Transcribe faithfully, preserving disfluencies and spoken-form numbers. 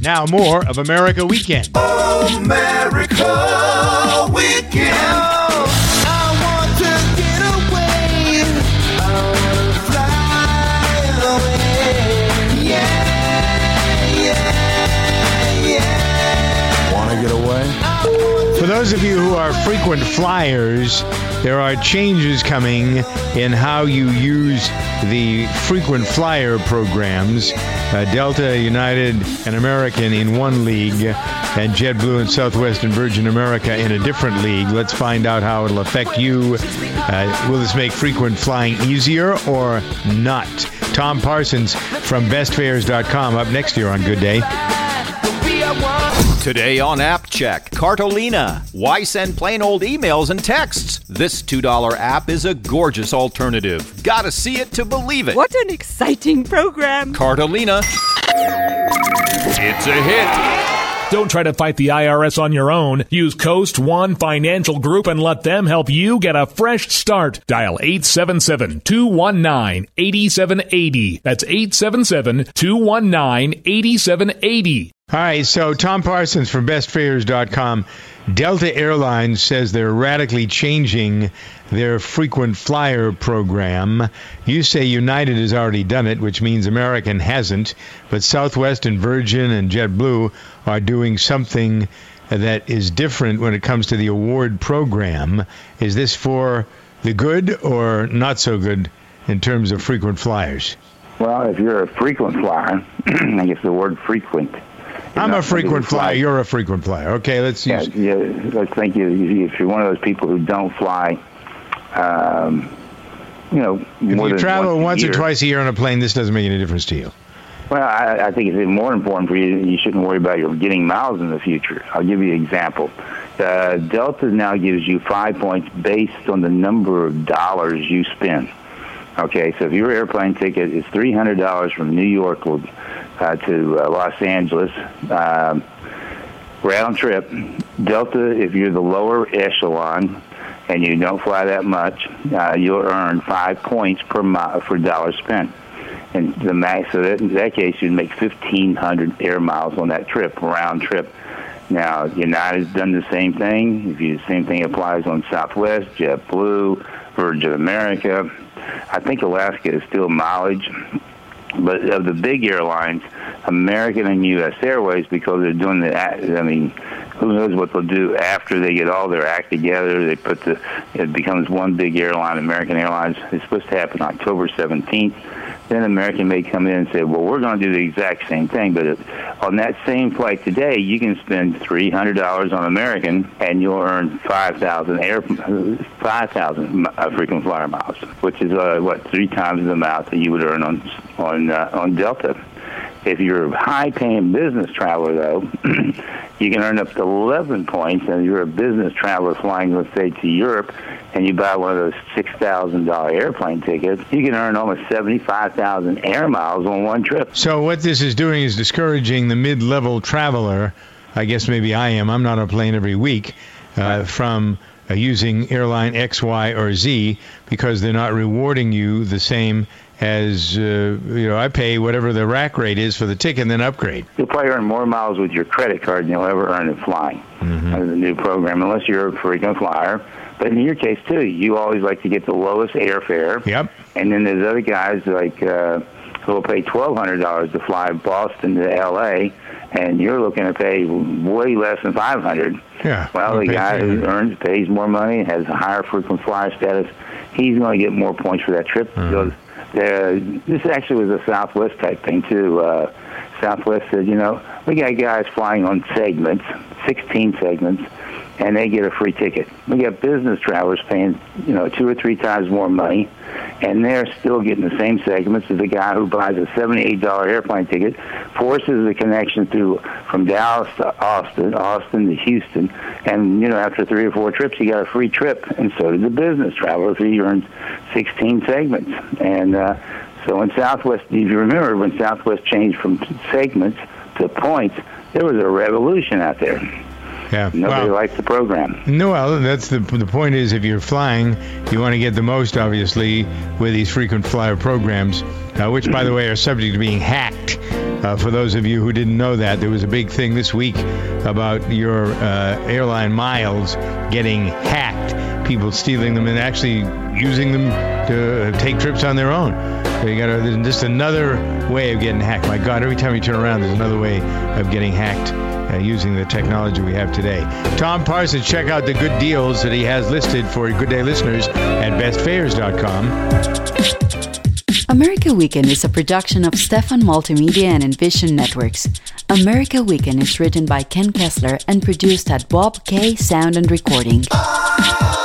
Now more of America Weekend. America Weekend. For those of you who are frequent flyers, there are changes coming in how you use the frequent flyer programs. Uh, Delta, United, and American in one league, and JetBlue and Southwest and Virgin America in a different league. Let's find out how it'll affect you. Uh, will this make frequent flying easier or not? Tom Parsons from best fares dot com up next year on Good Day. Today on App Check, Cartolina. Why send plain old emails and texts? This two dollar app is a gorgeous alternative. Gotta see it to believe it. What an exciting program. Cartolina. It's a hit. Don't try to fight the I R S on your own. Use Coast One Financial Group and let them help you get a fresh start. Dial eight seven seven, two one nine, eight seven eight zero. That's eight seven seven, two one nine, eight seven eight zero. All right, so Tom Parsons from best fares dot com. Delta Airlines says they're radically changing their frequent flyer program. You say United has already done it, which means American hasn't, but Southwest and Virgin and JetBlue are doing something that is different when it comes to the award program. Is this for the good or not so good in terms of frequent flyers? Well, if you're a frequent flyer, I guess the word frequent. I'm a frequent flyer. You're a frequent flyer. Okay, let's use... Yeah, yeah, let's think you, if you're one of those people who don't fly, um, you know, if more you than travel once, once a or year. twice a year on a plane, this doesn't make any difference to you. Well, I, I think it's even more important for you. You shouldn't worry about your getting miles in the future. I'll give you an example. Uh, Delta now gives you five points based on the number of dollars you spend. Okay, so if your airplane ticket is three hundred dollars from New York uh, to uh, Los Angeles, um, round trip, Delta, if you're the lower echelon and you don't fly that much, uh, you'll earn five points per mile for dollar spent. And the max, so that, in that case, you'd make fifteen hundred air miles on that trip, round trip. Now, United's done the same thing. If you, the same thing applies on Southwest, JetBlue, Virgin America. I think Alaska is still mileage. But of the big airlines, American and U S Airways, because they're doing the, I mean, who knows what they'll do after they get all their act together. They put the, it becomes one big airline, American Airlines. It's supposed to happen October seventeenth. Then American may come in and say, well, we're going to do the exact same thing. But on that same flight today, you can spend three hundred dollars on American, and you'll earn five thousand air, five thousand frequent flyer miles, which is, uh, what, three times the amount that you would earn on, on, uh, on Delta. If you're a high-paying business traveler, though, you can earn up to eleven points. And if you're a business traveler flying, let's say, to Europe, and you buy one of those six thousand dollars airplane tickets, you can earn almost seventy-five thousand air miles on one trip. So what this is doing is discouraging the mid-level traveler, I guess maybe I am, I'm not on a plane every week, uh, from uh, using airline X, Y, or Z, because they're not rewarding you the same as, uh, you know, I pay whatever the rack rate is for the ticket and then upgrade. You'll probably earn more miles with your credit card than you'll ever earn in flying mm-hmm. under the new program, unless you're a frequent flyer. But in your case, too, you always like to get the lowest airfare. Yep. And then there's other guys like uh, who will pay twelve hundred dollars to fly Boston to L A, and you're looking to pay way less than five hundred dollars. Yeah. Well, the guy who earns, pays more money, has a higher frequent flyer status, he's going to get more points for that trip. Mm-hmm. Because Uh, this actually was a Southwest type thing, too. Uh, Southwest said, you know, we got guys flying on segments, sixteen segments, and they get a free ticket. We got business travelers paying, you know, two or three times more money, and they're still getting the same segments as the guy who buys a seventy-eight dollars airplane ticket, forces the connection through from Dallas to Austin, Austin to Houston, and, you know, after three or four trips, you got a free trip, and so did the business traveler. So he earns sixteen segments. And uh, so in Southwest, if you remember, when Southwest changed from segments to points, there was a revolution out there. Yeah. Nobody well, likes the program. No, well, that's the the point is if you're flying, you want to get the most, obviously, with these frequent flyer programs, uh, which, by the way, are subject to being hacked Uh, for those of you who didn't know that, there was a big thing this week about your uh, airline miles getting hacked. People stealing them and actually using them to take trips on their own. So you got to, just another way of getting hacked. My God, every time you turn around, there's another way of getting hacked uh, using the technology we have today. Tom Parsons, check out the good deals that he has listed for Good Day listeners at best fares dot com. America Weekend is a production of Stefan Multimedia and Envision Networks. America Weekend is written by Ken Kessler and produced at Bob K Sound and Recording.